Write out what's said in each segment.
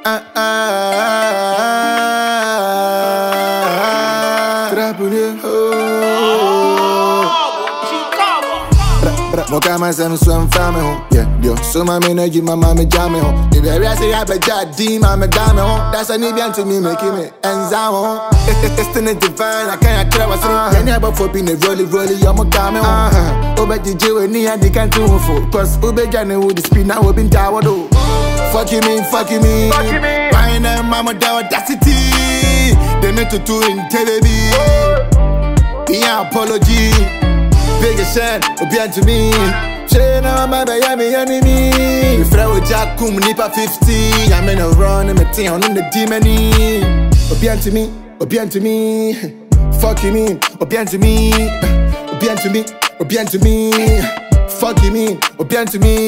Moka myself swim family home. Yeah, yo. So my energy, my mama jam me home. If I say I be jadi, mama dame home. That's a Nibian to me, making me enza home. It's the divine, I can't tell what's wrong. Any about for being a rolly, you're my game home. Over the Jew and I can't do for. Cause Ube Jane would spin out, we've been tower do. Fuck you me. Why now, mama, the audacity. They meant to do in baby. Be an apology. Big shine, obian to me. Say now my baby enemy. If I was Jack Kum Nipa 50, I'm in a run and I'm on the demony. Obian to me. Fuck you mean, obian to me. Fuck you mean, obian to me. Fuck you mean, obian to me.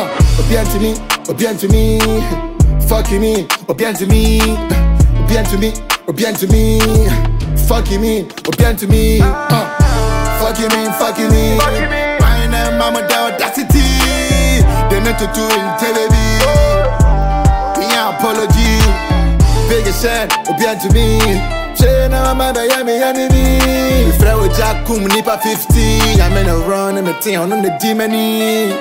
Fuck you mean, obian to me. Fuck you mean, obian to me. Fuck you mean. Why now, mama, the audacity. They meant to do in television. Be an apology. Big shine, obian to me. Say now my baby enemy. If I was Jack Kum Nipa 50, I'm in a run and I'm on the demony.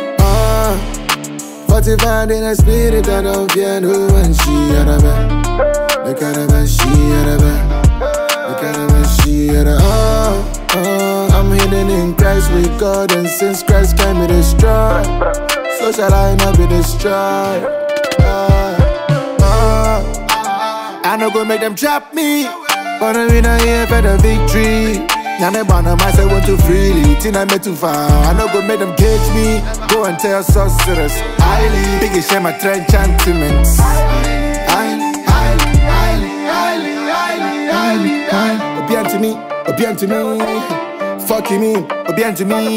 45 in a spirit, I don't care who and she had a bed. The caravan she had a bed. The caravan she had a I'm hidden in Christ with God, and since Christ came me destroy, so shall I not be destroyed. I no go make them trap me, but I'm in here for the victory. Now me born on myself want to freely, till I met too far. I no go make them cage me, go and tell sorcerers. Highly, big share my trend chantiments. Highly. Obian to me. Fuck you mean, obian to me.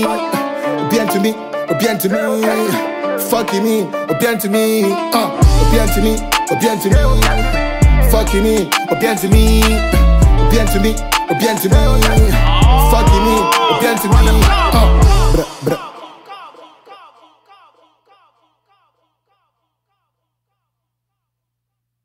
Fuck you mean, obian to me. Obian to me. Fuck you mean, obian to me. Fuck you mean, obian to me.